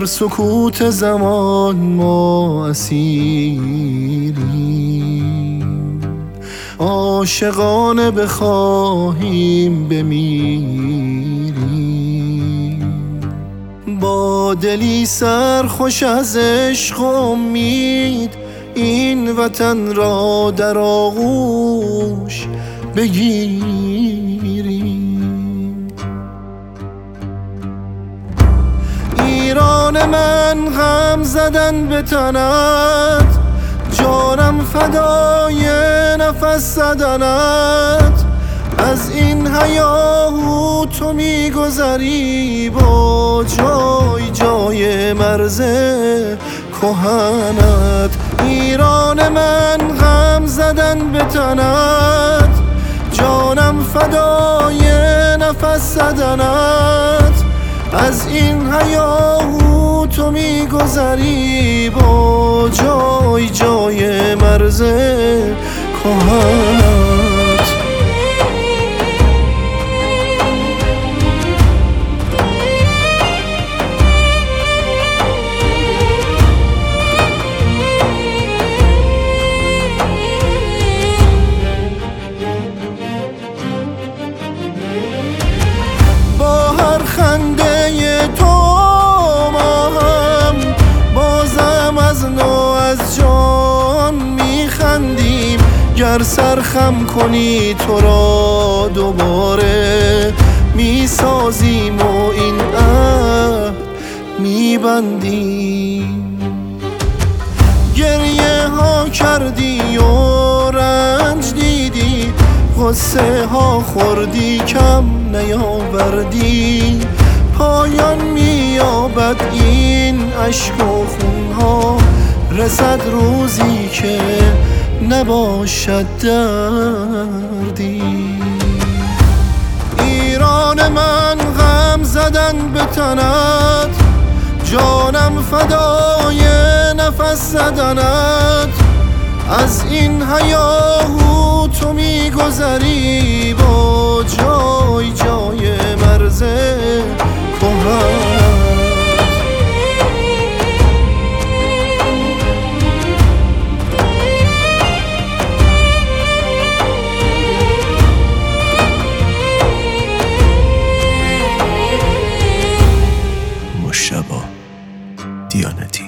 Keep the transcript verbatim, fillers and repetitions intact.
سکوت زمان ما اسیریم، عاشقانه بخواهیم بمیریم، با دلی سرخوش از عشق و امید این وطن را در آغوش بگیریم. ایران من، غم زدن به تنت، جانم فدای نفس زدنت. از این هیاهو تو میگذری با جای جای مرز کهنت. ایران من، غم زدن به تنت، جانم فدای نفس زدنت. از این هیاهو تو میگذری با جای جای مرز کهنت. خنده تو ما هم بازم از نو از جان میخندیم. گر سرخم کنی تو را دوباره میسازیم و این عهد میبندیم. گریه ها کردی و رنج دیدی، غصه ها خوردی کم نیاوردی. پایان مییابد این اشک و خون ها، رسد روزی که نباشد دردی. ایران من، غم زدن به تنت، جانم فدای نفس زدنت. از این هیاهو تو میگذری با جای جای مرز کهنت. مشتبه دیانتی.